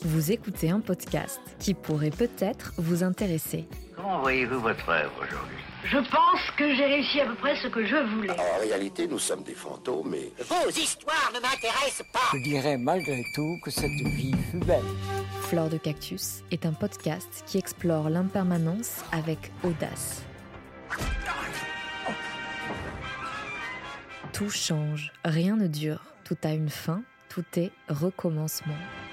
Vous écoutez un podcast qui pourrait peut-être vous intéresser. Comment voyez-vous votre œuvre aujourd'hui ? Je pense que j'ai réussi à peu près ce que je voulais. En réalité, nous sommes des fantômes, mais... Vos histoires ne m'intéressent pas. Je dirais malgré tout que cette vie fut belle. Fleur de Cactus est un podcast qui explore l'impermanence avec audace. Tout change, rien ne dure, tout a une fin, tout est recommencement.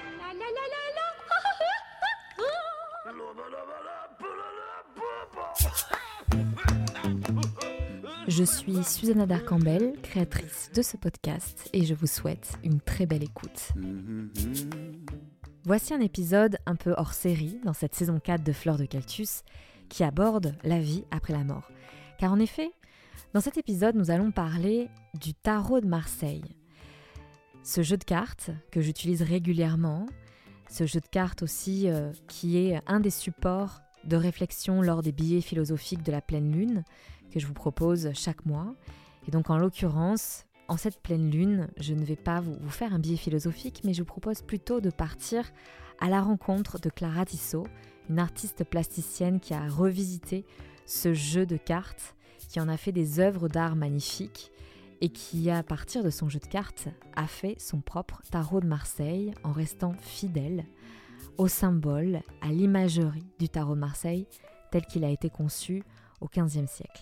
Je suis Susanna Darcambel, créatrice de ce podcast, et je vous souhaite une très belle écoute. Voici un épisode un peu hors série dans cette saison 4 de Fleur de Cactus qui aborde la vie après la mort. Car en effet, dans cet épisode, nous allons parler du tarot de Marseille. Ce jeu de cartes que j'utilise régulièrement, ce jeu de cartes aussi qui est un des supports de réflexion lors des billets philosophiques de la pleine lune que je vous propose chaque mois. Et donc en l'occurrence, en cette pleine lune, je ne vais pas vous faire un billet philosophique, mais je vous propose plutôt de partir à la rencontre de Clara Tissot, une artiste plasticienne qui a revisité ce jeu de cartes, qui en a fait des œuvres d'art magnifiques et qui, à partir de son jeu de cartes, a fait son propre tarot de Marseille en restant fidèle au symbole, à l'imagerie du tarot de Marseille tel qu'il a été conçu au XVe siècle.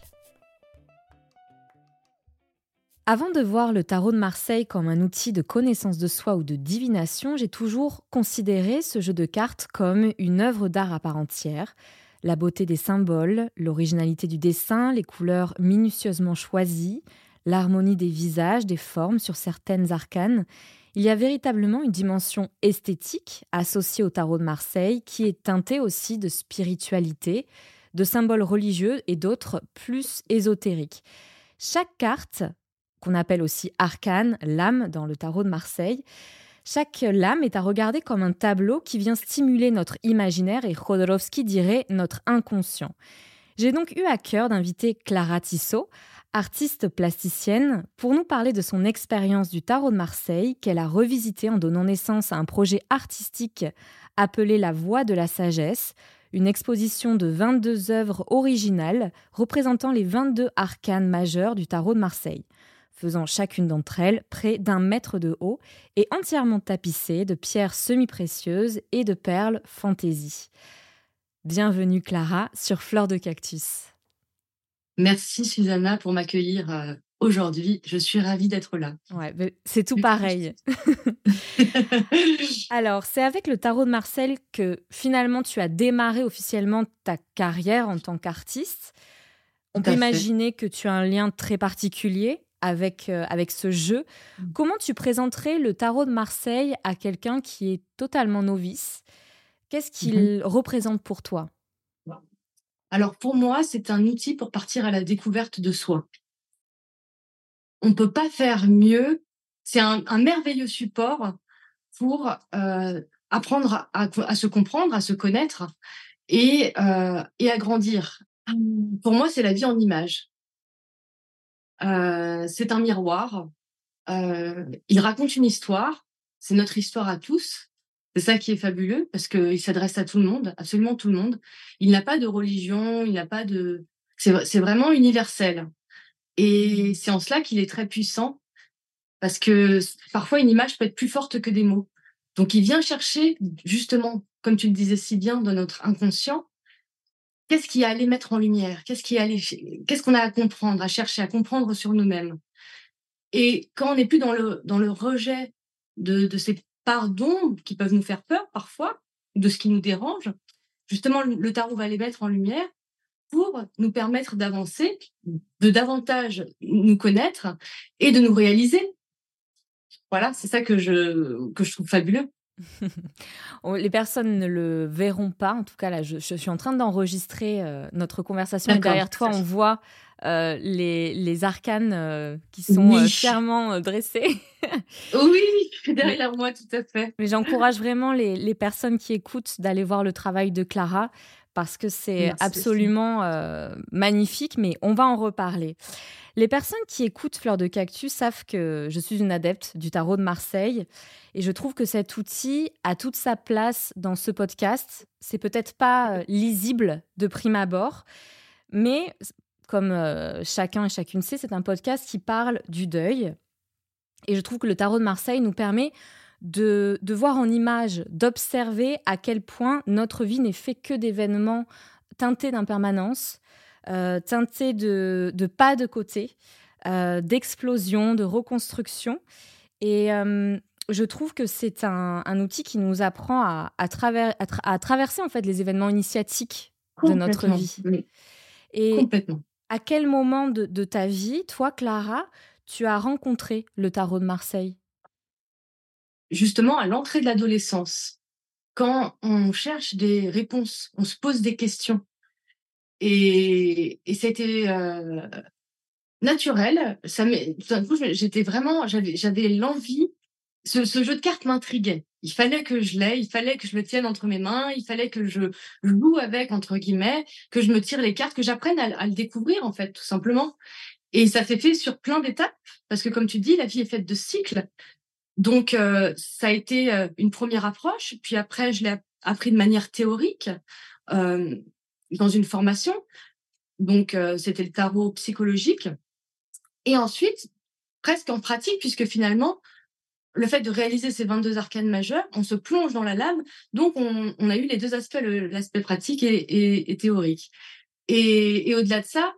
Avant de voir le tarot de Marseille comme un outil de connaissance de soi ou de divination, j'ai toujours considéré ce jeu de cartes comme une œuvre d'art à part entière. La beauté des symboles, l'originalité du dessin, les couleurs minutieusement choisies, l'harmonie des visages, des formes sur certaines arcanes. Il y a véritablement une dimension esthétique associée au tarot de Marseille qui est teintée aussi de spiritualité, de symboles religieux et d'autres plus ésotériques. Chaque carte, qu'on appelle aussi arcane, lame dans le tarot de Marseille, chaque lame est à regarder comme un tableau qui vient stimuler notre imaginaire et Jodorowsky dirait notre inconscient. J'ai donc eu à cœur d'inviter Clara Tissot, artiste plasticienne, pour nous parler de son expérience du tarot de Marseille qu'elle a revisité en donnant naissance à un projet artistique appelé La Voie de la Sagesse, une exposition de 22 œuvres originales représentant les 22 arcanes majeures du tarot de Marseille, faisant chacune d'entre elles près d'1 mètre de haut et entièrement tapissée de pierres semi-précieuses et de perles fantaisie. Bienvenue Clara sur Fleur de Cactus. Merci Susanna pour m'accueillir aujourd'hui. Je suis ravie d'être là. Ouais, c'est tout pareil. Alors, c'est avec le tarot de Marseille que finalement tu as démarré officiellement ta carrière en tant qu'artiste. On peut imaginer que tu as un lien très particulier avec ce jeu. Comment tu présenterais le tarot de Marseille à quelqu'un qui est totalement novice ? Qu'est-ce qu'il représente pour toi ? Alors pour moi, c'est un outil pour partir à la découverte de soi. On ne peut pas faire mieux. C'est un merveilleux support pour apprendre à se comprendre, à se connaître et à grandir. Pour moi, c'est la vie en images. C'est un miroir. Il raconte une histoire. C'est notre histoire à tous. C'est ça qui est fabuleux parce qu'il s'adresse à tout le monde, absolument tout le monde. Il n'a pas de religion, il n'a pas de... C'est vraiment universel. Et c'est en cela qu'il est très puissant parce que parfois une image peut être plus forte que des mots. Donc il vient chercher justement, comme tu le disais si bien, dans notre inconscient, qu'est-ce qu'il y a à aller mettre en lumière, qu'est-ce qu'on a à comprendre, à chercher, à comprendre sur nous-mêmes. Et quand on n'est plus dans le rejet de ces parts d'ombre qui peuvent nous faire peur parfois, de ce qui nous dérange, justement le tarot va les mettre en lumière pour nous permettre d'avancer, de davantage nous connaître et de nous réaliser. Voilà, c'est ça que je trouve fabuleux. Les personnes ne le verront pas. En tout cas, là, je suis en train d'enregistrer notre conversation. Et derrière toi, on voit les arcanes qui sont fièrement dressées. Oui, derrière moi, tout à fait. Mais j'encourage vraiment les personnes qui écoutent d'aller voir le travail de Clara parce que c'est Merci aussi. absolument magnifique, mais on va en reparler. Les personnes qui écoutent Fleur de Cactus savent que je suis une adepte du tarot de Marseille et je trouve que cet outil a toute sa place dans ce podcast. C'est peut-être pas lisible de prime abord, mais comme chacun et chacune sait, c'est un podcast qui parle du deuil. Et je trouve que le tarot de Marseille nous permet de voir en images, d'observer à quel point notre vie n'est fait que d'événements teintés d'impermanence, teintés de pas de côté, d'explosion, de reconstruction. Et je trouve que c'est un outil qui nous apprend à traverser en fait les événements initiatiques de notre vie. Oui. Et Complètement. à quel moment de ta vie, toi, Clara, tu as rencontré le tarot de Marseille? Justement, à l'entrée de l'adolescence, quand on cherche des réponses, on se pose des questions. Et c'était naturel. Tout d'un coup, j'étais vraiment, j'avais l'envie. Ce jeu de cartes m'intriguait. Il fallait que je l'aie, il fallait que je le tienne entre mes mains, il fallait que je joue avec, entre guillemets, que je me tire les cartes, que j'apprenne à le découvrir, en fait, tout simplement. Et ça s'est fait sur plein d'étapes, parce que comme tu dis, la vie est faite de cycles. Donc, ça a été une première approche. Puis après, je l'ai appris de manière théorique dans une formation. Donc, c'était le tarot psychologique. Et ensuite, presque en pratique, puisque finalement, le fait de réaliser ces 22 arcanes majeures, on se plonge dans la lame. Donc, on a eu les deux aspects, l'aspect pratique et théorique. Et au-delà de ça,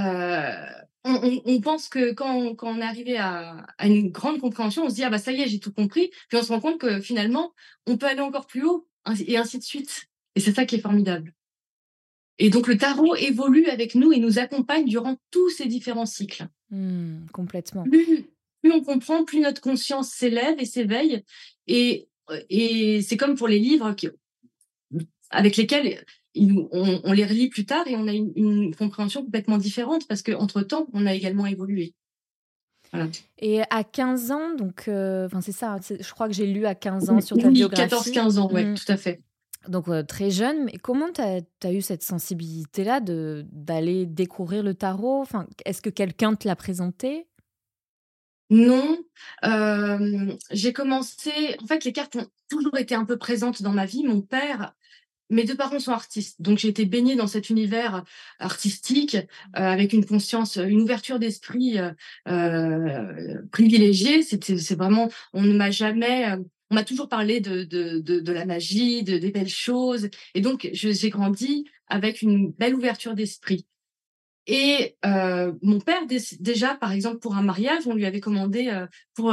on pense que quand on est arrivé à une grande compréhension, on se dit ah bah ça y est, j'ai tout compris. Puis on se rend compte que finalement, on peut aller encore plus haut et ainsi de suite. Et c'est ça qui est formidable. Et donc le tarot évolue avec nous et nous accompagne durant tous ces différents cycles. Complètement. Plus on comprend, plus notre conscience s'élève et s'éveille. Et c'est comme pour les livres avec lesquels on les relit plus tard et on a une compréhension complètement différente parce qu'entre-temps, on a également évolué. Voilà. Et à 15 ans, donc, c'est ça, je crois que j'ai lu à 15 ans sur ta biographie. 14-15 ans, oui, tout à fait. Donc très jeune, mais comment tu as eu cette sensibilité-là d'aller découvrir le tarot? Est-ce que quelqu'un te l'a présenté? Non, j'ai commencé... En fait, les cartes ont toujours été un peu présentes dans ma vie. Mes deux parents sont artistes, donc j'ai été baignée dans cet univers artistique avec une conscience, une ouverture d'esprit privilégiée. C'est vraiment, on m'a toujours parlé de la magie, des belles choses, et donc j'ai grandi avec une belle ouverture d'esprit. Et mon père déjà, par exemple, pour un mariage, on lui avait commandé pour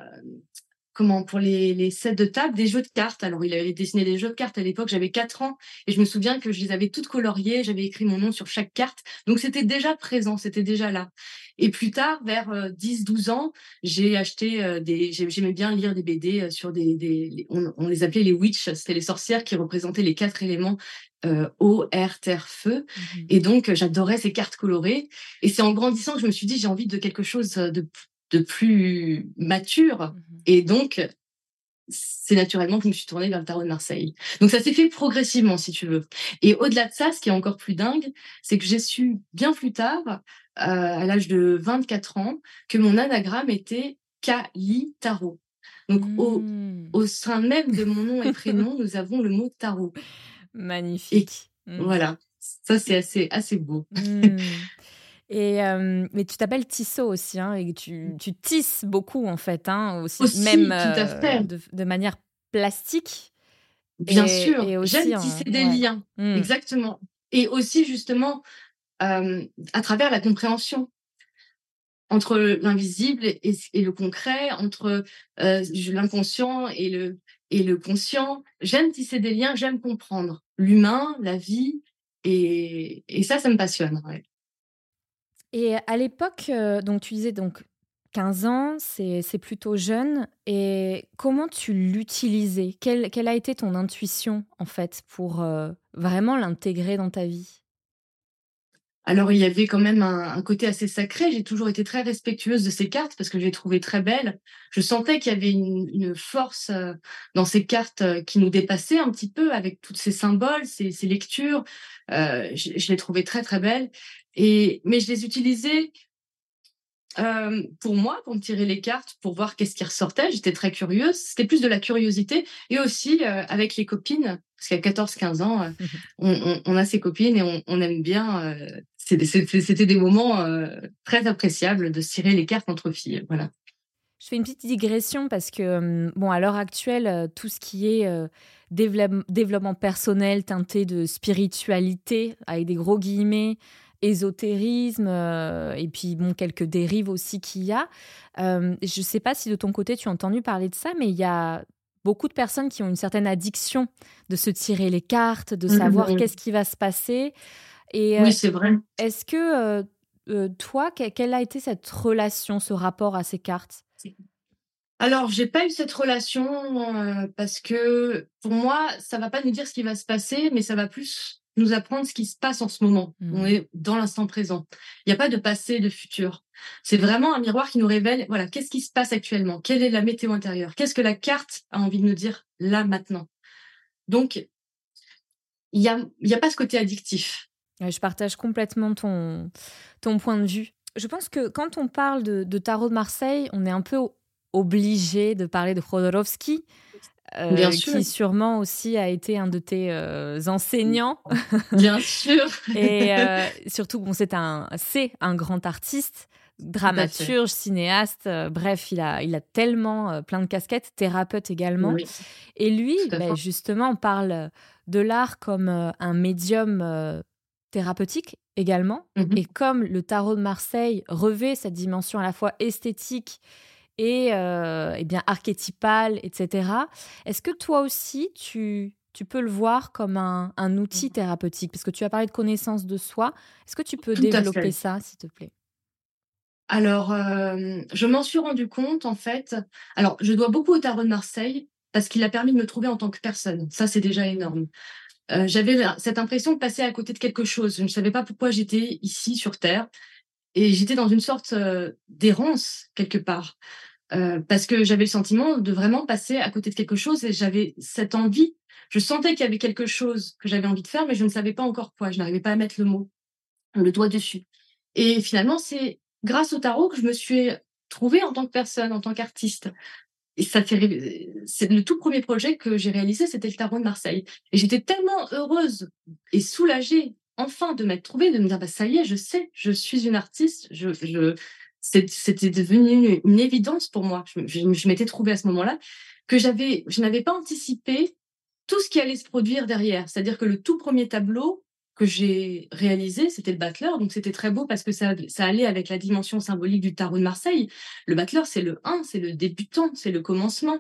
les sets de table, des jeux de cartes. Alors, il avait dessiné des jeux de cartes à l'époque, j'avais 4 ans, et je me souviens que je les avais toutes coloriées, j'avais écrit mon nom sur chaque carte. Donc, c'était déjà présent, c'était déjà là. Et plus tard, vers 10-12 ans, j'ai acheté j'aimais bien lire des BD sur on les appelait les witches, c'était les sorcières qui représentaient les 4 éléments eau, air, terre, feu. Et donc, j'adorais ces cartes colorées. Et c'est en grandissant que je me suis dit, j'ai envie de quelque chose de plus mature. Et donc, c'est naturellement que je me suis tournée vers le tarot de Marseille. Donc, ça s'est fait progressivement, si tu veux. Et au-delà de ça, ce qui est encore plus dingue, c'est que j'ai su bien plus tard, à l'âge de 24 ans, que mon anagramme était Kali Tarot. Donc, au sein même de mon nom et prénom, nous avons le mot tarot. Magnifique. Voilà, ça c'est assez beau. Et mais tu t'appelles Tissot aussi, hein, et tu tisses beaucoup en fait, hein, aussi tout même à fait. de manière plastique. Bien sûr, et aussi, j'aime tisser des liens, exactement. Et aussi justement à travers la compréhension entre l'invisible et le concret, entre l'inconscient et le conscient. J'aime tisser des liens, j'aime comprendre l'humain, la vie, et ça me passionne. Ouais. Et à l'époque, donc tu disais 15 ans, c'est plutôt jeune. Et comment tu l'utilisais? Quelle a été ton intuition, en fait, pour vraiment l'intégrer dans ta vie? Alors, il y avait quand même un côté assez sacré. J'ai toujours été très respectueuse de ces cartes parce que je les trouvais très belles. Je sentais qu'il y avait une force dans ces cartes qui nous dépassait un petit peu avec tous ces symboles, ces lectures. Je les trouvais très, très belles. Mais je les utilisais pour moi, pour me tirer les cartes, pour voir qu'est-ce qui ressortait. J'étais très curieuse. C'était plus de la curiosité. Et aussi avec les copines, parce qu'à 14-15 ans, on a ses copines et on aime bien. C'était des moments très appréciables de se tirer les cartes entre filles. Voilà. Je fais une petite digression parce que, bon, à l'heure actuelle, tout ce qui est développement personnel teinté de spiritualité, avec des gros guillemets, ésotérisme, et puis, bon, quelques dérives aussi qu'il y a. Je ne sais pas si de ton côté, tu as entendu parler de ça, mais il y a beaucoup de personnes qui ont une certaine addiction de se tirer les cartes, de savoir qu'est-ce qui va se passer. Et, oui, c'est vrai. Est-ce que toi, quelle a été cette relation, ce rapport à ces cartes ? Alors, j'ai pas eu cette relation parce que pour moi, ça va pas nous dire ce qui va se passer, mais ça va plus nous apprendre ce qui se passe en ce moment. On est dans l'instant présent. Il n'y a pas de passé, de futur. C'est vraiment un miroir qui nous révèle, voilà, qu'est-ce qui se passe actuellement, quelle est la météo intérieure, qu'est-ce que la carte a envie de nous dire là, maintenant. Donc, il y a pas ce côté addictif. Je partage complètement ton point de vue. Je pense que quand on parle de Tarot de Marseille, on est un peu obligé de parler de Jodorowsky, qui sûrement aussi a été un de tes enseignants. Bien sûr. Et surtout, bon, c'est un grand artiste, dramaturge, cinéaste. Bref, il a tellement plein de casquettes, thérapeute également. Oui. Et lui, justement, parle de l'art comme un médium thérapeutique également. Et comme le Tarot de Marseille revêt cette dimension à la fois esthétique et bien archétypale, etc. Est-ce que toi aussi, tu peux le voir comme un outil thérapeutique ? Parce que tu as parlé de connaissance de soi. Est-ce que tu peux développer ça, s'il te plaît ? Alors, je m'en suis rendu compte, en fait. Alors, je dois beaucoup au Tarot de Marseille parce qu'il a permis de me trouver en tant que personne. Ça, c'est déjà énorme. J'avais cette impression de passer à côté de quelque chose. Je ne savais pas pourquoi j'étais ici sur Terre. Et j'étais dans une sorte d'errance, quelque part. Parce que j'avais le sentiment de vraiment passer à côté de quelque chose et j'avais cette envie. Je sentais qu'il y avait quelque chose que j'avais envie de faire, mais je ne savais pas encore quoi. Je n'arrivais pas à mettre le doigt dessus. Et finalement, c'est grâce au tarot que je me suis trouvée en tant que personne, en tant qu'artiste. Et c'est le tout premier projet que j'ai réalisé, c'était le Tarot de Marseille. Et j'étais tellement heureuse et soulagée, enfin, de m'être trouvée, de me dire, ça y est, je sais, je suis une artiste, c'était devenu une évidence pour moi. Je m'étais trouvée à ce moment-là que je n'avais pas anticipé tout ce qui allait se produire derrière. C'est-à-dire que le tout premier tableau que j'ai réalisé, c'était le Battleur. Donc, c'était très beau parce que ça allait avec la dimension symbolique du Tarot de Marseille. Le Battleur, c'est le 1, c'est le débutant, c'est le commencement.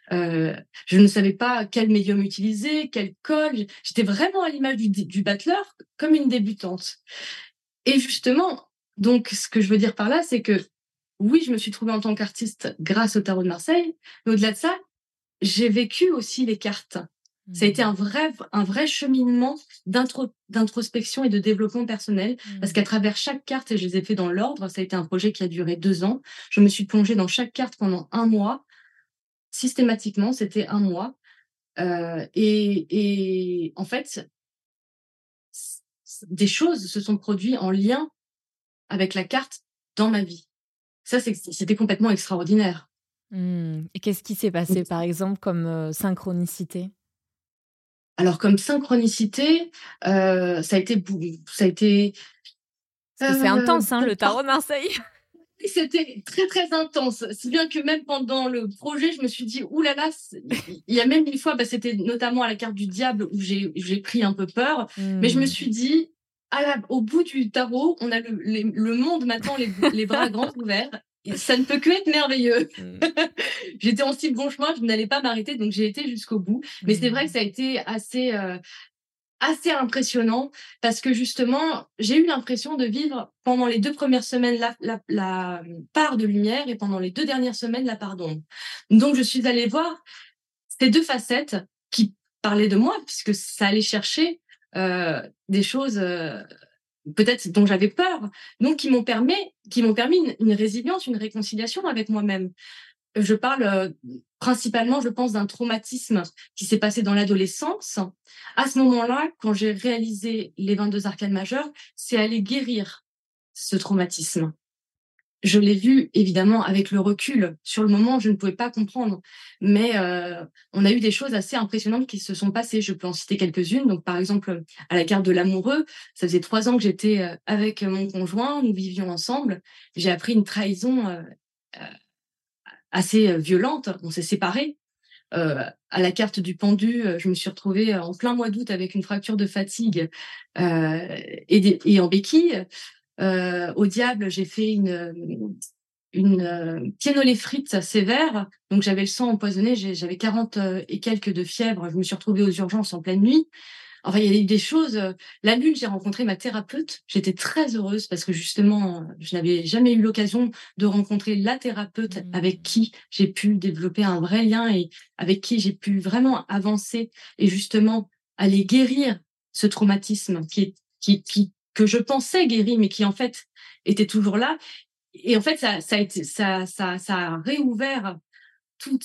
Je ne savais pas quel médium utiliser, quel col. J'étais vraiment à l'image du Battleur comme une débutante. Et justement, donc, ce que je veux dire par là, c'est que oui, je me suis trouvée en tant qu'artiste grâce au Tarot de Marseille. Mais au-delà de ça, j'ai vécu aussi les cartes. Ça a été un vrai cheminement d'introspection et de développement personnel, parce qu'à travers chaque carte, et je les ai fait dans l'ordre, ça a été un projet qui a duré 2 ans, je me suis plongée dans chaque carte pendant 1 mois, systématiquement, c'était 1 mois, et en fait, des choses se sont produites en lien avec la carte dans ma vie. Ça, c'était complètement extraordinaire. Et qu'est-ce qui s'est passé, par exemple, comme synchronicité ? Alors, comme synchronicité, ça a été... C'est intense, le Tarot de Marseille. C'était très, très intense. Si bien que même pendant le projet, je me suis dit, oulala, il y a même une fois, c'était notamment à la carte du diable où j'ai pris un peu peur. Mais je me suis dit, au bout du tarot, on a le monde maintenant, les bras grands ouverts. Ça ne peut que être merveilleux. J'étais en si bon chemin, je n'allais pas m'arrêter, donc j'ai été jusqu'au bout. Mais c'est vrai que ça a été assez impressionnant parce que justement, j'ai eu l'impression de vivre pendant les 2 premières semaines la part de lumière et pendant les 2 dernières semaines la part d'ombre. Donc, je suis allée voir ces 2 facettes qui parlaient de moi puisque ça allait chercher des choses peut-être dont j'avais peur, donc qui m'ont permis une résilience, une réconciliation avec moi-même. Je parle principalement, je pense, d'un traumatisme qui s'est passé dans l'adolescence. À ce moment-là, quand j'ai réalisé les 22 arcanes majeures, c'est aller guérir ce traumatisme. Je l'ai vu évidemment avec le recul. Sur le moment, je ne pouvais pas comprendre, mais on a eu des choses assez impressionnantes qui se sont passées. Je peux en citer quelques-unes. Donc, par exemple, à la carte de l'amoureux, ça faisait 3 ans que j'étais avec mon conjoint, nous vivions ensemble. J'ai appris une trahison assez violente. On s'est séparés. À la carte du pendu, je me suis retrouvée en plein mois d'août avec une fracture de fatigue et en béquille. Au diable, j'ai fait une piénoléphrite sévère, donc j'avais le sang empoisonné, j'avais 40 et quelques de fièvre, je me suis retrouvée aux urgences en pleine nuit. Enfin, il y a eu des choses. La lune, j'ai rencontré ma thérapeute. J'étais très heureuse parce que justement, je n'avais jamais eu l'occasion de rencontrer la thérapeute avec qui j'ai pu développer un vrai lien et avec qui j'ai pu vraiment avancer et justement aller guérir ce traumatisme que je pensais guéri, mais qui en fait était toujours là. Et en fait, ça a réouvert tout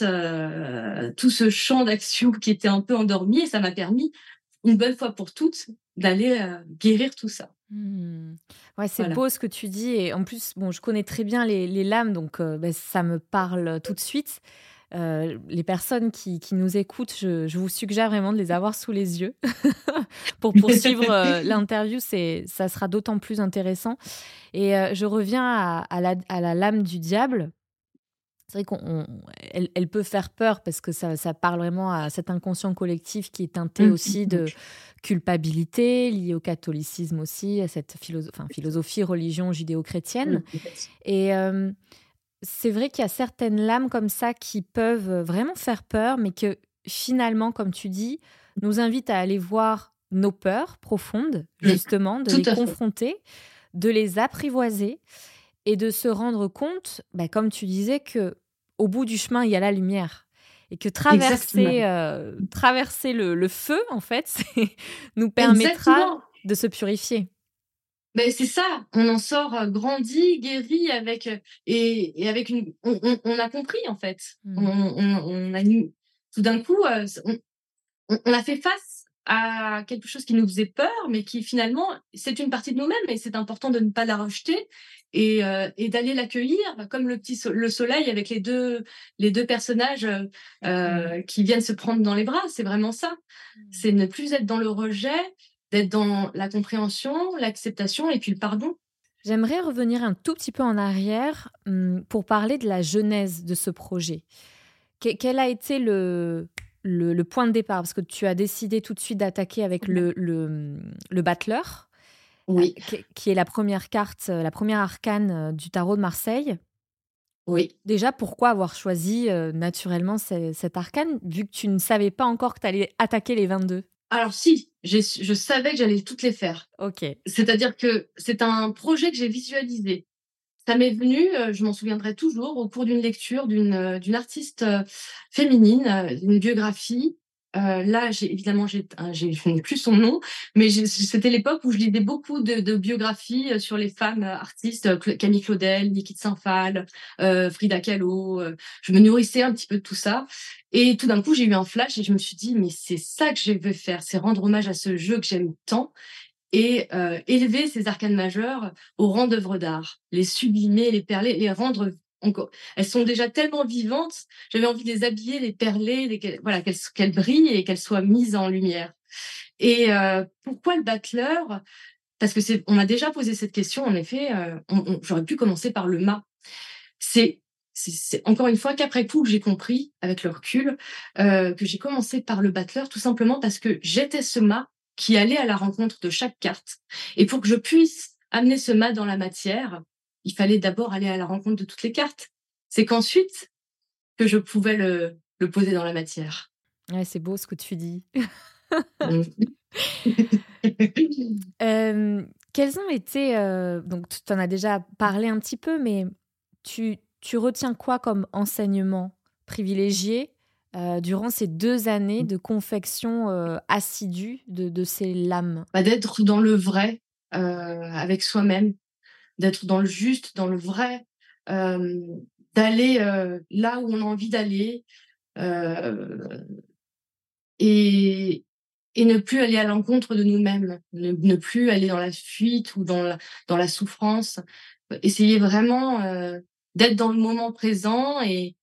ce champ d'action qui était un peu endormi et ça m'a permis une bonne fois pour toutes d'aller guérir tout ça. Ouais, c'est beau ce que tu dis. Et en plus, bon, je connais très bien les lames, donc ça me parle tout de suite. Les personnes qui nous écoutent, je vous suggère vraiment de les avoir sous les yeux pour poursuivre l'interview. Ça sera d'autant plus intéressant. Et je reviens à la lame du diable. C'est vrai qu'elle peut faire peur parce que ça parle vraiment à cet inconscient collectif qui est teinté aussi de culpabilité, lié au catholicisme aussi, à cette philosophie, religion judéo-chrétienne. Et c'est vrai qu'il y a certaines lames comme ça qui peuvent vraiment faire peur, mais que finalement, comme tu dis, nous invitent à aller voir nos peurs profondes, justement, de les confronter, de les apprivoiser et de se rendre compte, comme tu disais, qu'au bout du chemin, il y a la lumière. Et que traverser le feu, en fait, nous permettra de se purifier. Ben c'est ça, on en sort grandi, guéri, et avec on a compris, en fait. On a tout d'un coup, on a fait face à quelque chose qui nous faisait peur, mais qui finalement, c'est une partie de nous-mêmes et c'est important de ne pas la rejeter et d'aller l'accueillir comme le soleil avec les deux personnages qui viennent se prendre dans les bras. C'est vraiment ça. C'est ne plus être dans le rejet, d'être dans la compréhension, l'acceptation et puis le pardon. J'aimerais revenir un tout petit peu en arrière pour parler de la genèse de ce projet. Quel a été le point de départ? Parce que tu as décidé tout de suite d'attaquer avec le battleur, oui. Qui est la première carte, la première arcane du tarot de Marseille. Oui. Déjà, pourquoi avoir choisi naturellement cette arcane, vu que tu ne savais pas encore que tu allais attaquer les 22? Alors si, je savais que j'allais toutes les faire. Ok. C'est-à-dire que c'est un projet que j'ai visualisé. Ça m'est venu, je m'en souviendrai toujours, au cours d'une lecture d'une artiste féminine, d'une biographie. Là, je n'ai plus son nom, mais c'était l'époque où je lisais beaucoup de biographies sur les femmes artistes, Camille Claudel, Niki de Saint-Phal, Frida Kahlo. Je me nourrissais un petit peu de tout ça. Et tout d'un coup, j'ai eu un flash et je me suis dit, mais c'est ça que je veux faire, c'est rendre hommage à ce jeu que j'aime tant. Et élever ces arcanes majeures au rang d'œuvres d'art, les sublimer, les perler, les rendre encore. Elles sont déjà tellement vivantes, j'avais envie de les habiller, les perler, qu'elles brillent et qu'elles soient mises en lumière. Et pourquoi le battleur? Parce que on m'a déjà posé cette question, en effet, j'aurais pu commencer par le mât. C'est encore une fois qu'après coup, j'ai compris, avec le recul, que j'ai commencé par le battleur, tout simplement parce que j'étais ce mât qui allait à la rencontre de chaque carte. Et pour que je puisse amener ce mât dans la matière, il fallait d'abord aller à la rencontre de toutes les cartes. C'est qu'ensuite que je pouvais le poser dans la matière. Ouais, c'est beau ce que tu dis. Quels ont été... donc, tu en as déjà parlé un petit peu, mais tu retiens quoi comme enseignement privilégié durant ces 2 années de confection assidue de ces lames? D'être dans le vrai, avec soi-même, d'être dans le juste, dans le vrai, d'aller là où on a envie d'aller, et ne plus aller à l'encontre de nous-mêmes, ne plus aller dans la fuite ou dans la souffrance. Essayer vraiment d'être dans le moment présent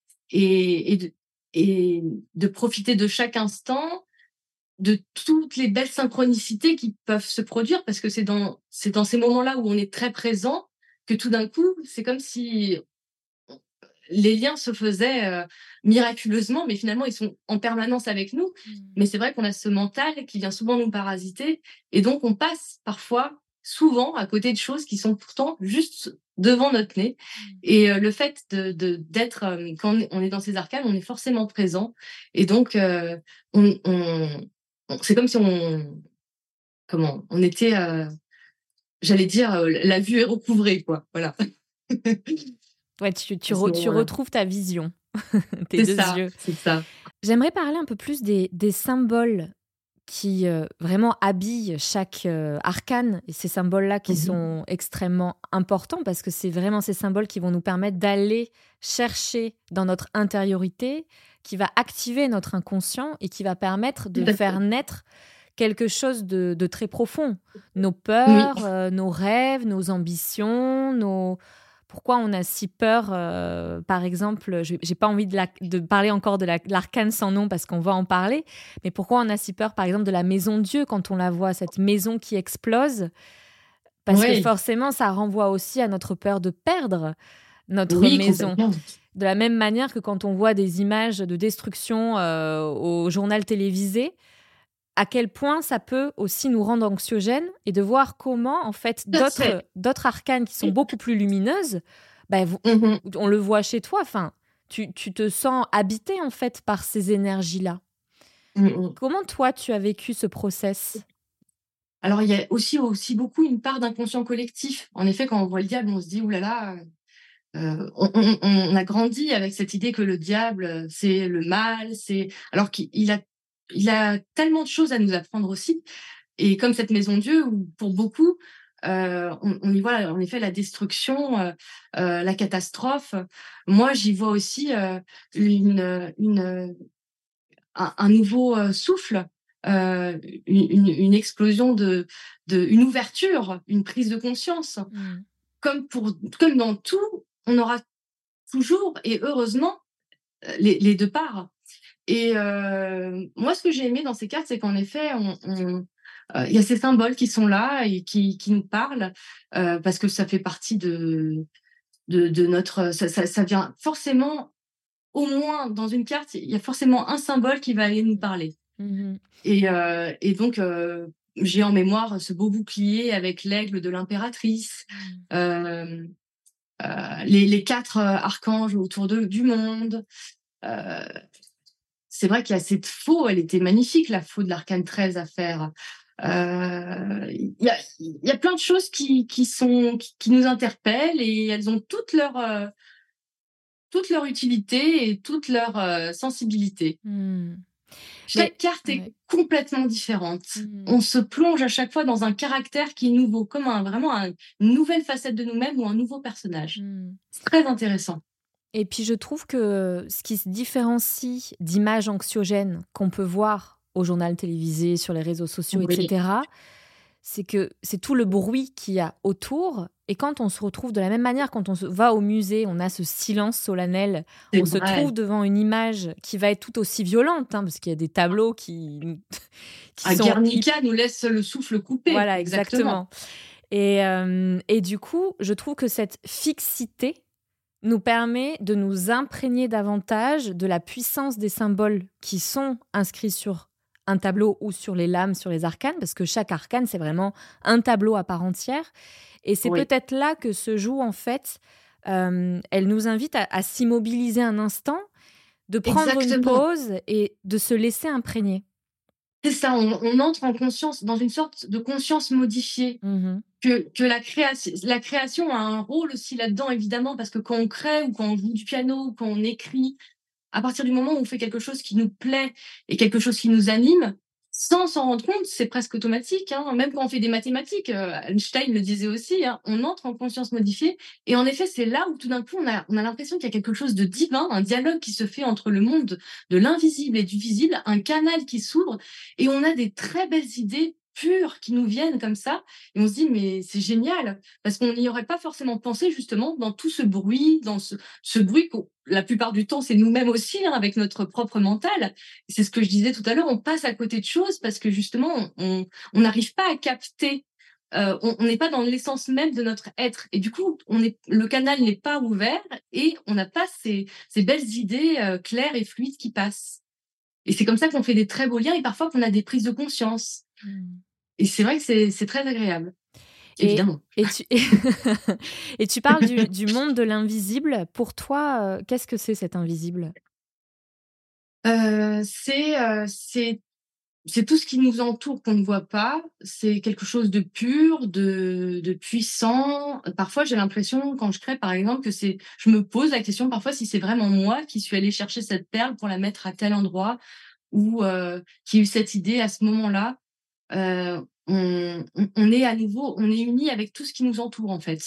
et de profiter de chaque instant, de toutes les belles synchronicités qui peuvent se produire, parce que c'est dans ces moments-là où on est très présent que tout d'un coup, c'est comme si les liens se faisaient miraculeusement, mais finalement, ils sont en permanence avec nous. Mais c'est vrai qu'on a ce mental qui vient souvent nous parasiter, et donc on passe parfois, souvent, à côté de choses qui sont pourtant juste devant notre nez. Et le fait d'être, quand on est dans ces arcanes, on est forcément présent, et donc c'est comme si on était, j'allais dire, la vue est recouvrée, quoi. Voilà. Ouais, tu retrouves ta vision, tes C'est deux ça, yeux. c'est ça. J'aimerais parler un peu plus des symboles qui vraiment habillent chaque arcane, et ces symboles-là qui sont extrêmement importants, parce que c'est vraiment ces symboles qui vont nous permettre d'aller chercher dans notre intériorité, qui va activer notre inconscient et qui va permettre de faire naître quelque chose de très profond. Nos peurs, nos rêves, nos ambitions, Pourquoi on a si peur, par exemple, j'ai pas envie de parler encore de l'arcane sans nom parce qu'on va en parler, mais pourquoi on a si peur, par exemple, de la maison de Dieu quand on la voit, cette maison qui explose? Parce que forcément, ça renvoie aussi à notre peur de perdre notre maison. De la même manière que quand on voit des images de destruction au journal télévisé, à quel point ça peut aussi nous rendre anxiogènes, et de voir comment, en fait, d'autres arcanes qui sont beaucoup plus lumineuses, on le voit chez toi, enfin, tu te sens habité, en fait, par ces énergies-là. Comment, toi, tu as vécu ce process? Alors, il y a aussi beaucoup une part d'inconscient collectif. En effet, quand on voit le diable, on se dit, oulala, on a grandi avec cette idée que le diable, c'est le mal, alors qu'il a tellement de choses à nous apprendre aussi. Et comme cette maison Dieu, où pour beaucoup, on y voit en effet la destruction, la catastrophe. Moi, j'y vois aussi un nouveau souffle, une explosion une ouverture, une prise de conscience. Comme dans tout, on aura toujours et heureusement les deux parts. Et moi, ce que j'ai aimé dans ces cartes, c'est qu'en effet, il y a ces symboles qui sont là et qui nous parlent, parce que ça fait partie de notre... Ça vient forcément, au moins dans une carte, il y a forcément un symbole qui va aller nous parler. Et donc, j'ai en mémoire ce beau bouclier avec l'aigle de l'impératrice, les 4 archanges autour du monde. C'est vrai qu'il y a cette faux, elle était magnifique, la faux de l'arcane 13 à faire. Il y a plein de choses qui nous interpellent, et elles ont toute leur utilité et toute leur sensibilité. Chaque carte est complètement différente. On se plonge à chaque fois dans un caractère qui est nouveau, comme vraiment une nouvelle facette de nous-mêmes ou un nouveau personnage. C'est très intéressant. Et puis, je trouve que ce qui se différencie d'images anxiogènes qu'on peut voir au journal télévisé, sur les réseaux sociaux, etc., c'est que c'est tout le bruit qu'il y a autour. Et quand on se retrouve de la même manière, quand on va au musée, on a ce silence solennel. On se trouve devant une image qui va être tout aussi violente, parce qu'il y a des tableaux qui sont... Guernica nous laisse le souffle coupé. Voilà, exactement. Et du coup, je trouve que cette fixité nous permet de nous imprégner davantage de la puissance des symboles qui sont inscrits sur un tableau ou sur les lames, sur les arcanes, parce que chaque arcane, c'est vraiment un tableau à part entière. Et c'est peut-être là que se joue, en fait, elle nous invite à s'immobiliser un instant, de prendre une pause et de se laisser imprégner. C'est ça, on entre en conscience, dans une sorte de conscience modifiée. Que la création a un rôle aussi là-dedans, évidemment, parce que quand on crée ou quand on joue du piano ou quand on écrit, à partir du moment où on fait quelque chose qui nous plaît et quelque chose qui nous anime, sans s'en rendre compte, c'est presque automatique, hein. Même quand on fait des mathématiques, Einstein le disait aussi, hein, on entre en conscience modifiée. Et en effet, c'est là où tout d'un coup, on a l'impression qu'il y a quelque chose de divin, un dialogue qui se fait entre le monde de l'invisible et du visible, un canal qui s'ouvre, et on a des très belles idées pures qui nous viennent comme ça. Et on se dit, mais c'est génial, parce qu'on n'y aurait pas forcément pensé justement dans tout ce bruit, dans ce bruit qu'on, la plupart du temps, c'est nous-mêmes aussi, hein, avec notre propre mental. C'est ce que je disais tout à l'heure, on passe à côté de choses parce que justement, on n'arrive pas à capter, on n'est pas dans l'essence même de notre être. Et du coup, le canal n'est pas ouvert et on n'a pas ces belles idées claires et fluides qui passent. Et c'est comme ça qu'on fait des très beaux liens et parfois qu'on a des prises de conscience. Et c'est vrai que c'est très agréable. Évidemment. Et tu parles du monde de l'invisible. Pour toi, qu'est-ce que c'est cet invisible ? C'est tout ce qui nous entoure qu'on ne voit pas. C'est quelque chose de pur, de puissant. Parfois, j'ai l'impression, quand je crée, par exemple, je me pose la question parfois si c'est vraiment moi qui suis allée chercher cette perle pour la mettre à tel endroit ou qui a eu cette idée à ce moment-là. On est à nouveau, on est unis avec tout ce qui nous entoure, en fait.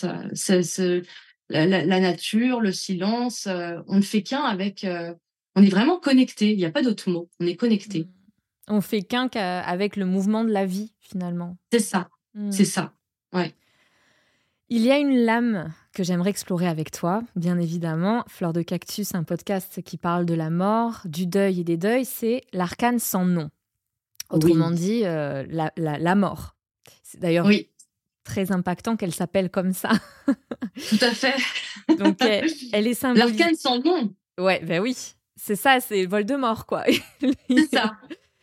La nature, le silence, on ne fait qu'un avec... on est vraiment connecté, il n'y a pas d'autre mot, on est connecté. On fait qu'un avec le mouvement de la vie, finalement. C'est ça, c'est ça, ouais. Il y a une lame que j'aimerais explorer avec toi, bien évidemment. Fleur de Cactus, un podcast qui parle de la mort, du deuil et des deuils, c'est l'arcane sans nom. Autrement dit, la mort. C'est d'ailleurs très impactant qu'elle s'appelle comme ça. Tout à fait. Donc, elle est symbolisée... L'arcane sans nom. Ouais, ben oui. C'est ça, c'est Voldemort, quoi. C'est ça.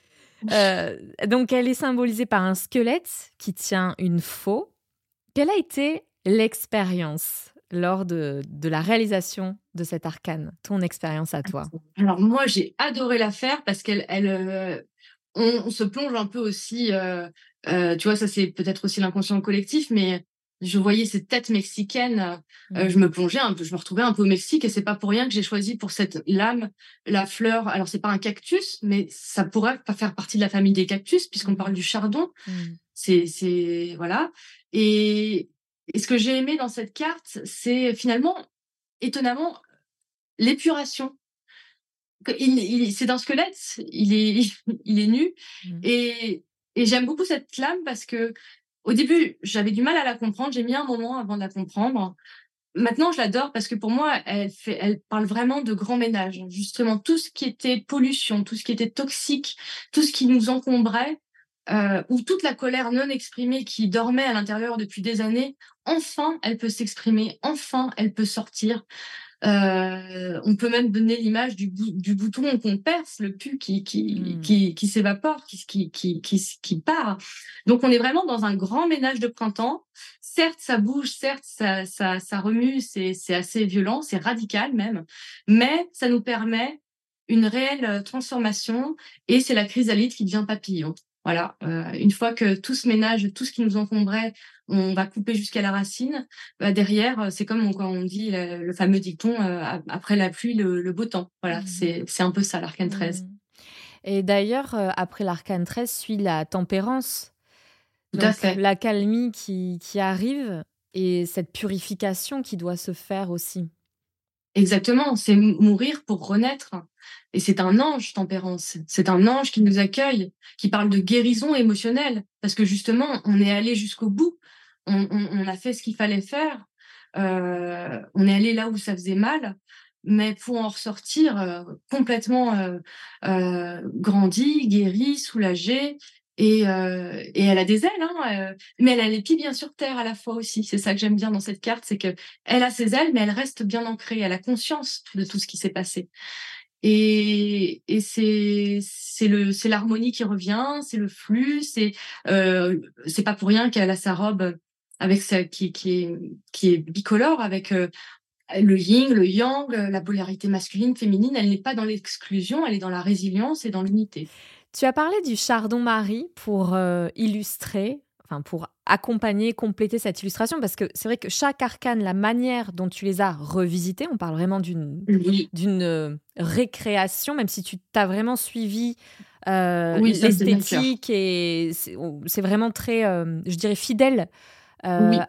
Donc, elle est symbolisée par un squelette qui tient une faux. Quelle a été l'expérience lors de la réalisation de cette arcane, ton expérience à toi? Alors, moi, j'ai adoré la faire parce on se plonge un peu aussi, tu vois, ça c'est peut-être aussi l'inconscient collectif, mais je voyais cette tête mexicaine, je me plongeais un peu, je me retrouvais un peu au Mexique et c'est pas pour rien que j'ai choisi pour cette lame la fleur. Alors c'est pas un cactus, mais ça pourrait pas faire partie de la famille des cactus puisqu'on parle du chardon. C'est voilà. Et ce que j'ai aimé dans cette carte, c'est finalement étonnamment l'épuration. C'est d'un squelette, il est nu et j'aime beaucoup cette lame parce que au début j'avais du mal à la comprendre, j'ai mis un moment avant de la comprendre. Maintenant je l'adore parce que pour moi elle parle vraiment de grand ménage, justement tout ce qui était pollution, tout ce qui était toxique, tout ce qui nous encombrait, ou toute la colère non exprimée qui dormait à l'intérieur depuis des années, enfin elle peut s'exprimer, enfin elle peut sortir. On peut même donner l'image du bouton qu'on perce, le pus qui s'évapore, qui part. Donc on est vraiment dans un grand ménage de printemps. Certes, ça bouge, certes, ça remue, c'est assez violent, c'est radical même, mais ça nous permet une réelle transformation et c'est la chrysalide qui devient papillon. Voilà, une fois que tout ce ménage, tout ce qui nous encombrait, on va couper jusqu'à la racine. Derrière, c'est comme quand on dit le fameux dicton après la pluie, le beau temps. Voilà, c'est un peu ça l'arcane 13. Et d'ailleurs, après l'arcane 13 suit la tempérance. Tout à fait. La calmie qui arrive et cette purification qui doit se faire aussi. Exactement, c'est mourir pour renaître. Et c'est un ange, tempérance. C'est un ange qui nous accueille, qui parle de guérison émotionnelle. Parce que justement, on est allé jusqu'au bout. On a fait ce qu'il fallait faire. On est allé là où ça faisait mal. Mais pour en ressortir complètement grandi, guéri, soulagé. Et elle a des ailes, hein, mais elle a les pieds bien sur terre à la fois aussi. C'est ça que j'aime bien dans cette carte, c'est que elle a ses ailes, mais elle reste bien ancrée. Elle a conscience de tout ce qui s'est passé. Et c'est l'harmonie qui revient, c'est le flux, c'est pas pour rien qu'elle a sa robe avec qui est bicolore avec le yin, le yang, la polarité masculine, féminine. Elle n'est pas dans l'exclusion, elle est dans la résilience et dans l'unité. Tu as parlé du chardon-marie pour illustrer, enfin pour accompagner, compléter cette illustration, parce que c'est vrai que chaque arcane, la manière dont tu les as revisités, on parle vraiment d'une récréation, même si tu t'as vraiment suivi Oui, ça c'est bien sûr. l'esthétique et c'est vraiment très, je dirais, fidèle Oui,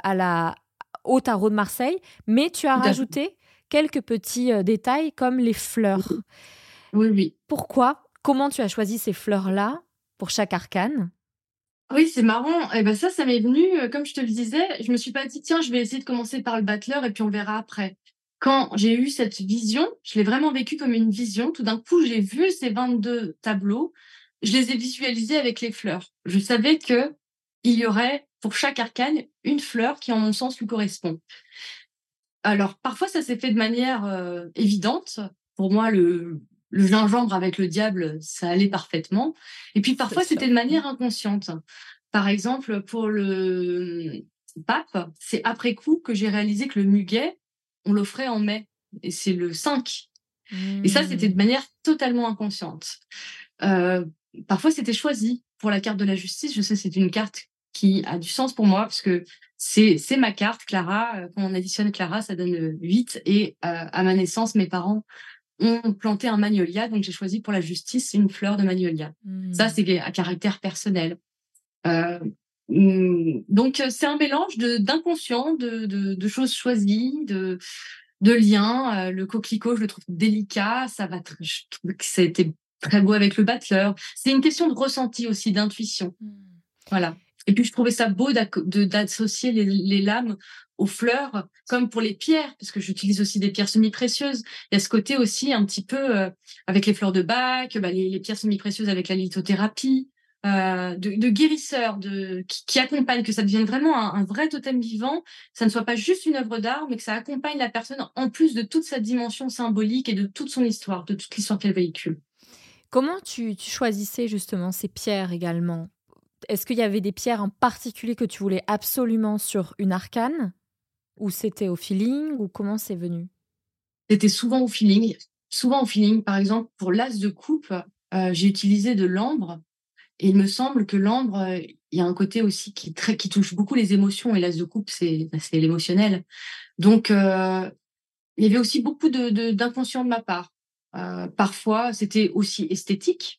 au tarot de Marseille. Mais tu as tout à fait. rajouté quelques petits détails comme les fleurs. Oui, oui, oui. Pourquoi? Comment tu as choisi ces fleurs-là pour chaque arcane? Oui, c'est marrant. Et ben ça m'est venu, comme je te le disais, je me suis pas dit: «Tiens, je vais essayer de commencer par le battleur et puis on verra après». Quand j'ai eu cette vision, je l'ai vraiment vécu comme une vision. Tout d'un coup, j'ai vu ces 22 tableaux, je les ai visualisés avec les fleurs. Je savais que il y aurait pour chaque arcane une fleur qui, en mon sens, lui correspond. Alors parfois, ça s'est fait de manière, évidente. Pour moi, le gingembre avec le diable, ça allait parfaitement et puis C'est parfois, c'était sûr. de manière inconsciente. Par exemple, pour le, pape, c'est après coup que j'ai réalisé que le muguet, on l'offrait en mai et c'est le 5 et ça, c'était de Mmh. manière totalement inconsciente. Heu, Parfois, c'était choisi. Pour la carte de la justice, je sais, c'est une carte qui a du sens pour moi parce que c'est ma carte, Clara. Quand on additionne Clara, ça donne 8 et à ma naissance, mes parents ont planté un magnolia, donc j'ai choisi pour la justice une fleur de magnolia. Ça, Mmh. c'est à caractère personnel. Heu, donc c'est un mélange d'inconscient, de choses choisies, de liens. Le coquelicot, je le trouve délicat, ça va tr je trouve que ça a été très beau avec le battleur. C'est une question de ressenti aussi, d'intuition, Mmh. voilà et puis je trouvais ça beau d'associer les lames aux fleurs, comme pour les pierres, parce que j'utilise aussi des pierres semi-précieuses. Il y a ce côté aussi un petit peu, avec les fleurs de Bach, bah, les pierres semi-précieuses avec la lithothérapie, de guérisseur, qui accompagne, que ça devienne vraiment un vrai totem vivant, ça ne soit pas juste une œuvre d'art, mais que ça accompagne la personne en plus de toute sa dimension symbolique et de toute son histoire, de toute l'histoire qu'elle véhicule. Comment tu choisissais justement ces pierres également? Est-ce qu'il y avait des pierres en particulier que tu voulais absolument sur une arcane? Ou c'était au feeling? Ou comment c'est venu? C'était souvent au feeling, souvent au feeling. Par exemple, pour l'as de coupe, j'ai utilisé de l'ambre et il me semble que l'ambre, il y a un côté aussi qui touche beaucoup les émotions et l'as de coupe, c'est l'émotionnel. Donc il y avait aussi beaucoup d'inconscient de ma part. Parfois, c'était aussi esthétique.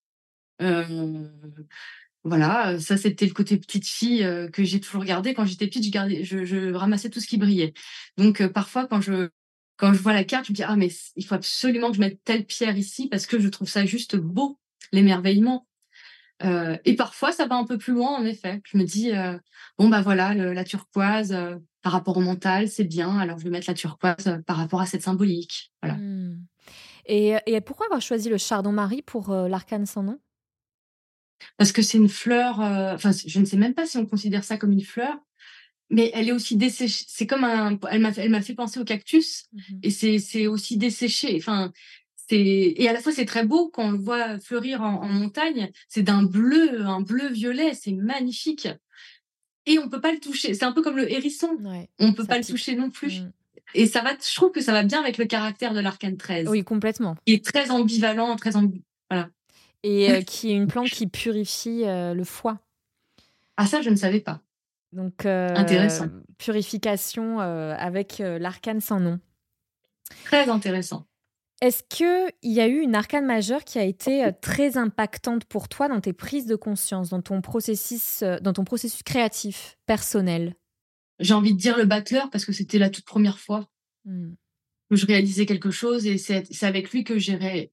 Heu, voilà, ça, c'était le côté petite fille, que j'ai toujours gardé. Quand j'étais petite, je ramassais tout ce qui brillait. Donc parfois, quand je vois la carte, je me dis: «Ah mais il faut absolument que je mette telle pierre ici parce que je trouve ça juste beau, l'émerveillement». Et parfois, ça va un peu plus loin, en effet. Je me dis, «Bon, bah, voilà, la turquoise, par rapport au mental, c'est bien, alors je vais mettre la turquoise, par rapport à cette symbolique». Voilà. Mmh. Et pourquoi avoir choisi le chardon-marie pour, l'arcane sans nom? Parce que c'est une fleur, enfin, je ne sais même pas si on considère ça comme une fleur, mais elle est aussi desséchée. C'est comme un elle m'a fait penser au cactus Mmh. et c'est aussi desséché. Enfin, et à la fois, c'est très beau quand on le voit fleurir en montagne. C'est un bleu violet, c'est magnifique. Et on peut pas le toucher. C'est un peu comme le hérisson. Ouais, On peut ça pas le pique. toucher non Mmh. plus. Et ça va, je trouve que ça va bien avec le caractère de l'arcane 13. Oui, complètement. Il est très ambivalent, voilà. Et qui est une plante qui purifie, le foie. Ah ça, je ne savais pas. Donc Intéressant, purification, avec, l'arcane sans nom. très intéressant. Est-ce qu'il y a eu une arcane majeure qui a été, très impactante pour toi dans tes prises de conscience, dans ton processus créatif, personnel? J'ai envie de dire le battleur parce que c'était la toute première fois Mmh. que je réalisais quelque chose et c'est avec lui que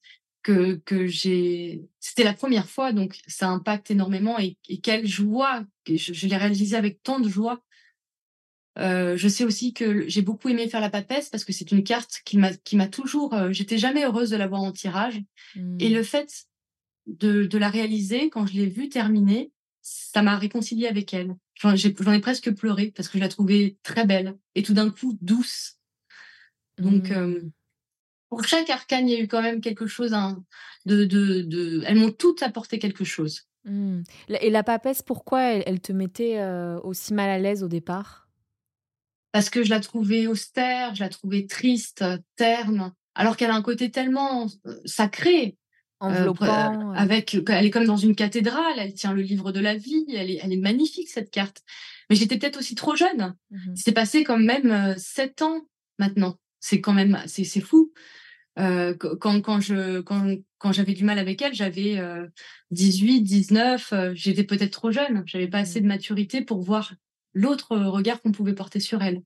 j'ai c'était la première fois donc ça impacte énormément et quelle joie que je l'ai réalisé avec tant de joie. Je sais aussi que j'ai beaucoup aimé faire la papesse parce que c'est une carte qui m'a toujours, j'étais jamais heureuse de la voir en tirage et Mmh. le fait de la réaliser quand je l'ai vue terminer, ça m'a réconciliée avec elle. J'en ai presque pleuré parce que je la trouvais très belle et tout d'un coup douce. Donc Mmh. pour chaque arcane, il y a eu quand même quelque chose, de elles m'ont toutes apporté quelque chose. Mmh. La papesse, pourquoi elle te mettait, aussi mal à l'aise au départ? Parce que je la trouvais austère, je la trouvais triste, terne, alors qu'elle a un côté tellement, sacré, Enveloppant, elle est comme dans une cathédrale, elle tient le livre de la vie, elle est magnifique cette carte. Mais j'étais peut-être aussi trop jeune. mmh. Il s'est passé quand même, 7 ans maintenant. C'est quand même c'est fou. Quand j'avais du mal avec elle, j'avais 18, 19, j'étais peut-être trop jeune. J'avais pas assez de maturité pour voir l'autre regard qu'on pouvait porter sur elle.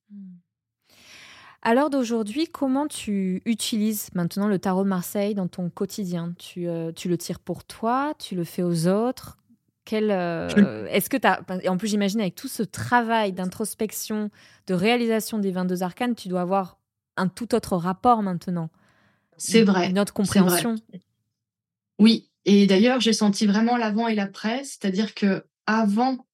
À l'heure d'aujourd'hui, comment tu utilises maintenant le tarot de Marseille dans ton quotidien ? Tu le tires pour toi ? Tu le fais aux autres ? Est-ce que et en plus, j'imagine avec tout ce travail d'introspection, de réalisation des 22 arcanes, tu dois avoir un tout autre rapport maintenant. C'est vrai. Une autre compréhension. Oui. Et d'ailleurs, j'ai senti vraiment l'avant et l'après. C'est-à-dire que avant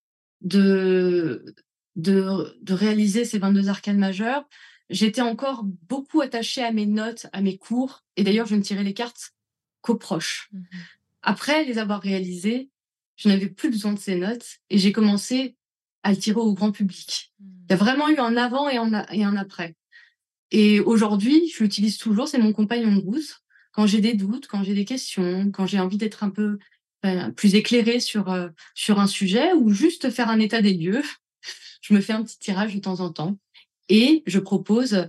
de réaliser ces 22 arcanes majeures, j'étais encore beaucoup attachée à mes notes, à mes cours. Et d'ailleurs, je ne tirais les cartes qu'aux proches. Après les avoir réalisées, je n'avais plus besoin de ces notes et j'ai commencé à le tirer au grand public. Il y a vraiment eu un avant et un après. Et aujourd'hui, je l'utilise toujours, c'est mon compagnon de route. Quand j'ai des doutes, quand j'ai des questions, quand j'ai envie d'être un peu plus éclairée sur un sujet ou juste faire un état des lieux, je me fais un petit tirage de temps en temps et je propose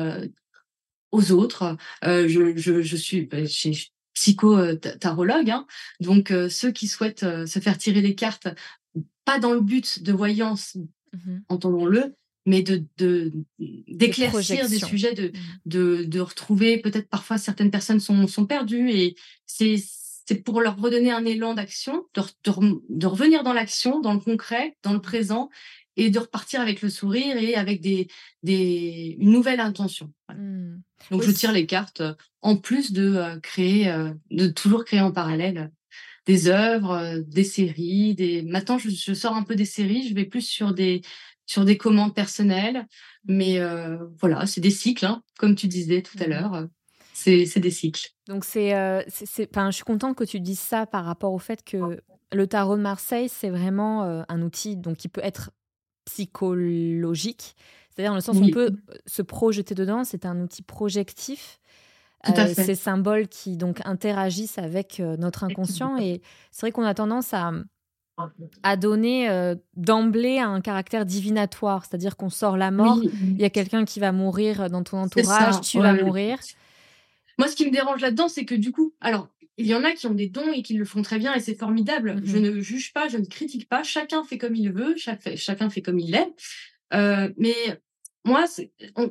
aux autres. Je suis psycho-tarologue, donc ceux qui souhaitent se faire tirer les cartes, pas dans le but de voyance, entendons-le, mais d'éclaircir des sujets, de retrouver, peut-être parfois certaines personnes sont perdues et c'est pour leur redonner un élan d'action, de revenir dans l'action, dans le concret, dans le présent et de repartir avec le sourire et avec une nouvelle intention. Voilà. Donc je tire les cartes en plus de toujours créer en parallèle des œuvres, des séries, Maintenant je sors un peu des séries, je vais plus sur des commandes personnelles, mais voilà, c'est des cycles, comme tu disais tout à l'heure, c'est des cycles. Donc je suis contente que tu dises ça par rapport au fait que le tarot de Marseille, c'est vraiment un outil donc, qui peut être psychologique, c'est-à-dire dans le sens où on peut se projeter dedans, c'est un outil projectif. Ces symboles qui donc interagissent avec notre inconscient et c'est vrai qu'on a tendance à donner d'emblée un caractère divinatoire, c'est-à-dire qu'on sort la mort, il y a quelqu'un qui va mourir dans ton entourage, tu vas mourir. Moi, ce qui me dérange là-dedans, c'est que du coup, alors, il y en a qui ont des dons et qui le font très bien et c'est formidable. Je ne juge pas, je ne critique pas, chacun fait comme il veut, chacun fait comme il l'est. Mais moi, ce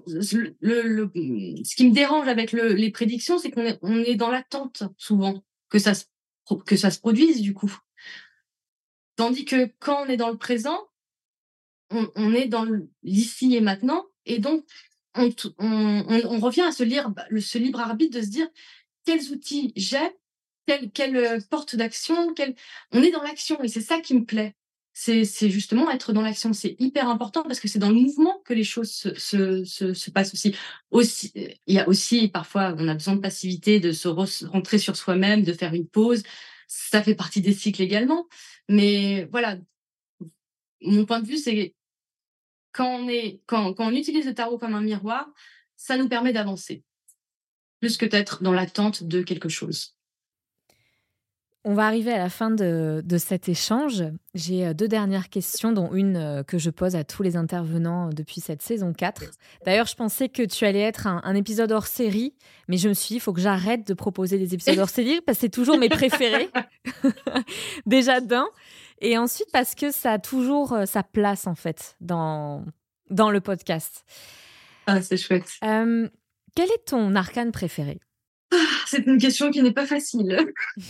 qui me dérange avec les prédictions, c'est qu'on est dans l'attente souvent que ça se produise du coup. Tandis que quand on est dans le présent, on est dans l'ici et maintenant, et donc on revient à ce libre arbitre de se dire quels outils j'ai, quelle porte d'action, on est dans l'action, et c'est ça qui me plaît. C'est justement être dans l'action, c'est hyper important parce que c'est dans le mouvement que les choses se passent aussi. Il y a aussi parfois on a besoin de passivité, de se rentrer sur soi-même, de faire une pause. Ça fait partie des cycles également. Mais voilà, mon point de vue, c'est quand on utilise le tarot comme un miroir, ça nous permet d'avancer, plus que d'être dans l'attente de quelque chose. On va arriver à la fin de cet échange. J'ai 2 dernières questions, dont une que je pose à tous les intervenants depuis cette saison 4. D'ailleurs, je pensais que tu allais être un épisode hors série, mais je me suis dit, il faut que j'arrête de proposer des épisodes hors série, parce que c'est toujours mes préférés. Déjà d'un. Et ensuite, parce que ça a toujours sa place, en fait, dans le podcast. Ah, c'est chouette. Quel est ton arcane préféré ? C'est une question qui n'est pas facile.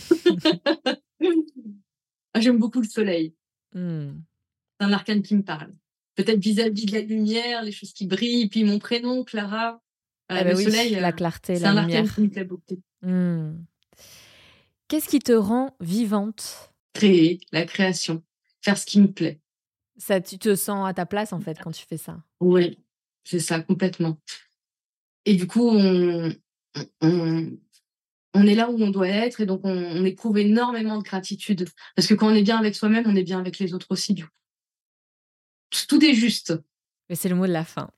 J'aime beaucoup le soleil. C'est un arcane qui me parle. Peut-être vis-à-vis de la lumière, les choses qui brillent, puis mon prénom, Clara. Le soleil, la clarté, c'est la un lumière. arcane qui me plaît beaucoup. Qu'est-ce qui te rend vivante ? Créer, la création, faire ce qui me plaît. Ça, tu te sens à ta place, en fait, quand tu fais ça. Oui, c'est ça, complètement. Et du coup, on est là où on doit être et donc on éprouve énormément de gratitude. Parce que quand on est bien avec soi-même, on est bien avec les autres aussi. Du coup. Tout est juste. Mais c'est le mot de la fin.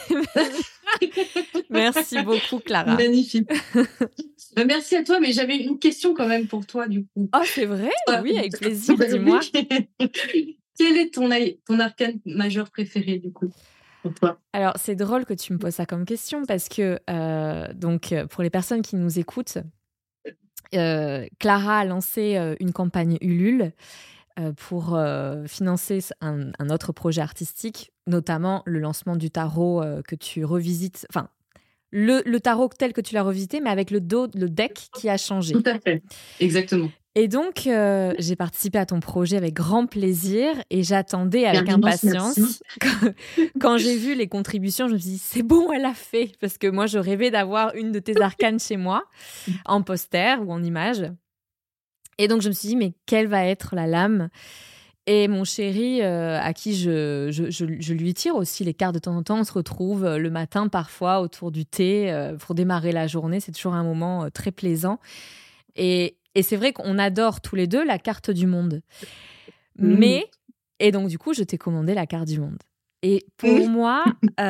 Merci beaucoup, Clara. Magnifique. Merci à toi, mais j'avais une question quand même pour toi, du coup. Oh, c'est vrai ? Oui, avec plaisir, dis-moi. Quel est ton arcane majeur préféré, du coup ? pour toi? Alors, c'est drôle que tu me poses ça comme question parce que, pour les personnes qui nous écoutent, Clara a lancé une campagne Ulule pour financer un autre projet artistique, notamment le lancement du tarot que tu revisites, enfin, le tarot tel que tu l'as revisité, mais avec le deck qui a changé. Tout à fait, exactement. Et donc, j'ai participé à ton projet avec grand plaisir et j'attendais avec impatience. Quand j'ai vu les contributions, je me suis dit, c'est bon, elle a fait. Parce que moi, je rêvais d'avoir une de tes arcanes chez moi, en poster ou en image. Et donc, je me suis dit, mais quelle va être la lame ? Et mon chéri, à qui je lui tire aussi les cartes de temps en temps, on se retrouve le matin parfois autour du thé pour démarrer la journée. C'est toujours un moment très plaisant. Et c'est vrai qu'on adore tous les deux la carte du monde. Et donc, du coup, je t'ai commandé la carte du monde. Et pour moi,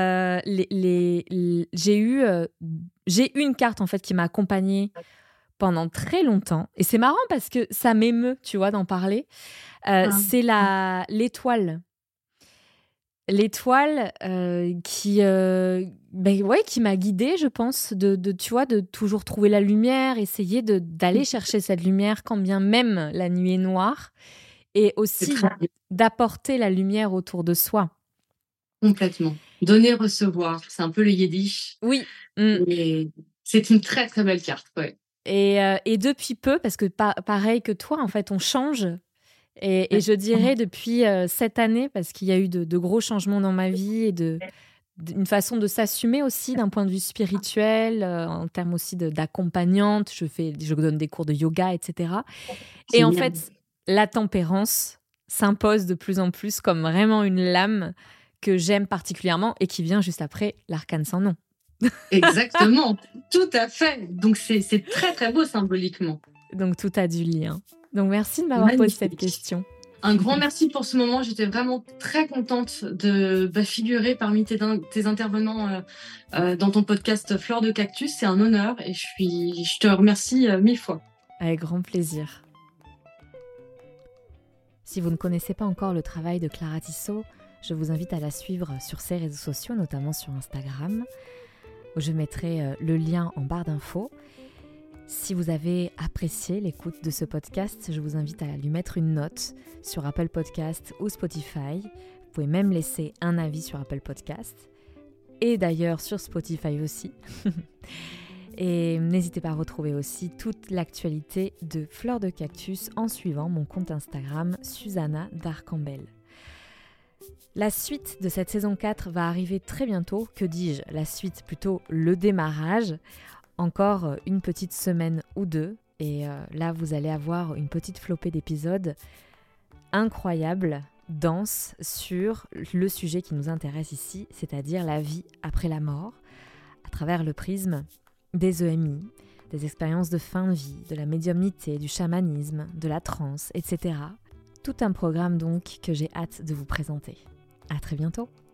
j'ai eu une carte en fait qui m'a accompagnée pendant très longtemps. Et c'est marrant parce que ça m'émeut, tu vois, d'en parler. C'est l'étoile. L'étoile qui m'a guidée, je pense, tu vois, de toujours trouver la lumière, essayer d'aller chercher cette lumière quand bien même la nuit est noire, et aussi d'apporter la lumière autour de soi. Complètement. Donner, recevoir, c'est un peu le yiddish. Oui. Et c'est une très, très belle carte, ouais. Et depuis peu, parce que pareil que toi, en fait, on change. Et je dirais depuis cette année, parce qu'il y a eu de gros changements dans ma vie et d'une façon de s'assumer aussi d'un point de vue spirituel, en termes aussi d'accompagnante. Je donne des cours de yoga, etc. Et en fait, la tempérance s'impose de plus en plus comme vraiment une lame que j'aime particulièrement et qui vient juste après l'arcane sans nom. Exactement, tout à fait. Donc, c'est très, très beau symboliquement. Donc, tout a du lien. Donc, merci de m'avoir posé cette question. Un grand merci pour ce moment. J'étais vraiment très contente de figurer parmi tes intervenants dans ton podcast Fleur de Cactus. C'est un honneur et je te remercie 1000 fois. Avec grand plaisir. Si vous ne connaissez pas encore le travail de Clara Tissot, je vous invite à la suivre sur ses réseaux sociaux, notamment sur Instagram, où je mettrai le lien en barre d'infos. Si vous avez apprécié l'écoute de ce podcast, je vous invite à lui mettre une note sur Apple Podcast ou Spotify. Vous pouvez même laisser un avis sur Apple Podcast et d'ailleurs sur Spotify aussi. Et n'hésitez pas à retrouver aussi toute l'actualité de Fleur de Cactus en suivant mon compte Instagram Susanna Darcambel. La suite de cette saison 4 va arriver très bientôt. Que dis-je ? La suite, plutôt le démarrage. Encore une petite semaine ou deux. Et là, vous allez avoir une petite flopée d'épisodes incroyables, denses, sur le sujet qui nous intéresse ici, c'est-à-dire la vie après la mort, à travers le prisme des EMI, des expériences de fin de vie, de la médiumnité, du chamanisme, de la transe, etc. Tout un programme donc que j'ai hâte de vous présenter. À très bientôt.